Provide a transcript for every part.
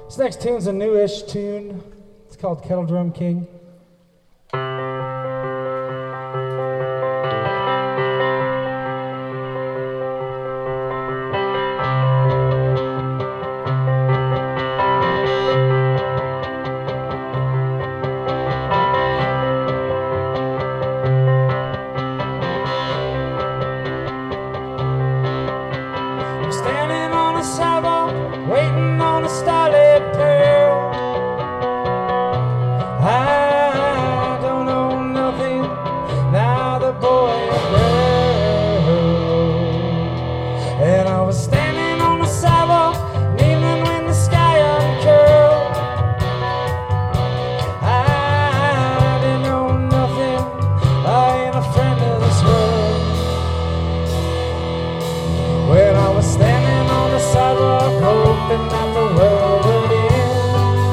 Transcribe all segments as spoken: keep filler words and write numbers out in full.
This next tune's a newish tune. It's called Kettle Drum King. Standing on a sidewalk, waiting on a starlit pearl. I don't know nothing, neither boy or girl. And I was standing on a sidewalk, an evening when the sky uncurled. I didn't know nothing, I ain't a friend of this world. When I was standing on the sidewalk, hoping that the world would end.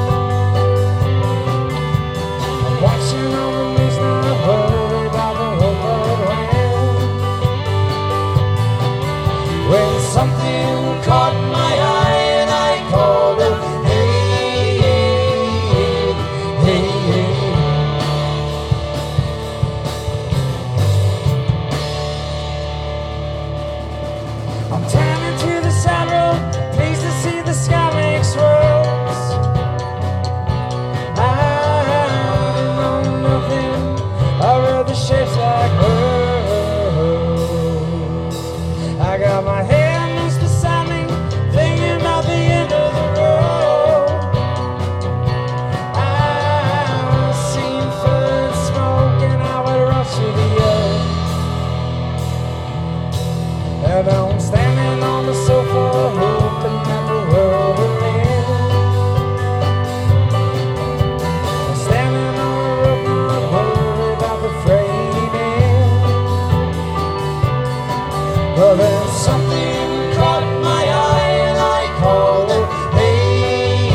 I'm watching on the news, not worried about the whole world when. When something caught my eye and I called it, hey, hey, hey, hey. I'm turning to the side road, pleased to see the sky make swirls. I know nothing, I read the shapes like words. I got my hand loose beside me, thinking about the end of the road. I've seen food smoke and I would rush to the earth. And I'm standing on the sofa, hoping that the world will end. I'm standing on the roof, not worried about the framing. But then something caught my eye and I called it, hey,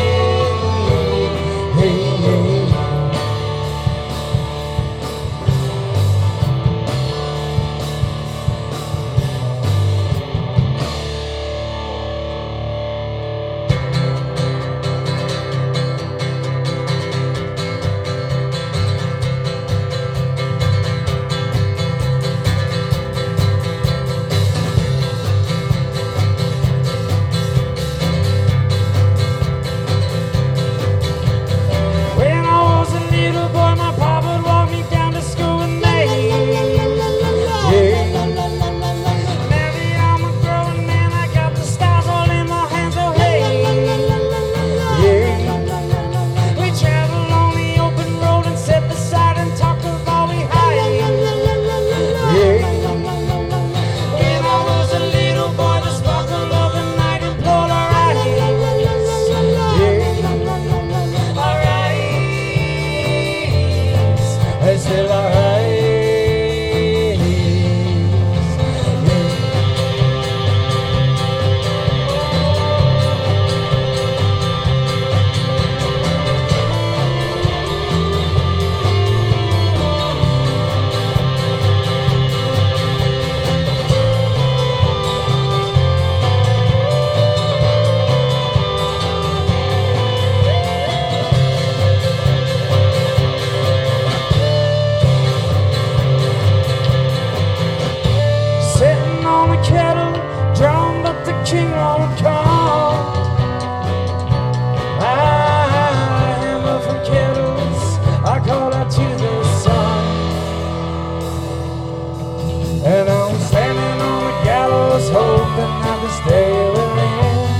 hey, hey. When I was a little boy, my papa would walk me down to school with me. Yeah. Now I'm a growing man, I got the stars all in my hands, oh hey. Yeah. We traveled on the open road and sat beside and talked of all we had. Yeah. When I was a little boy, the sparkle of the night implored our eyes. Yeah. Our eyes, I still our eyes. Sitting on a kettle, drum, but the king won't come. I hammer from kettles, I call out to the sun. And I'm standing on the gallows, hoping that this day will end.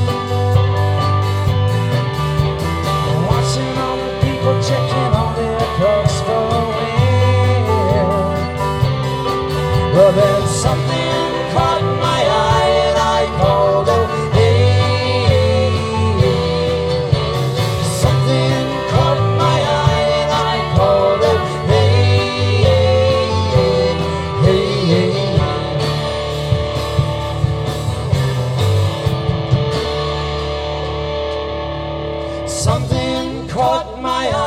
I'm watching all the people checking on their clocks for wind. Well, then something caught my eye and I called it, hey. Something caught my eye and I called it, hey, hey, hey. Something caught my eye.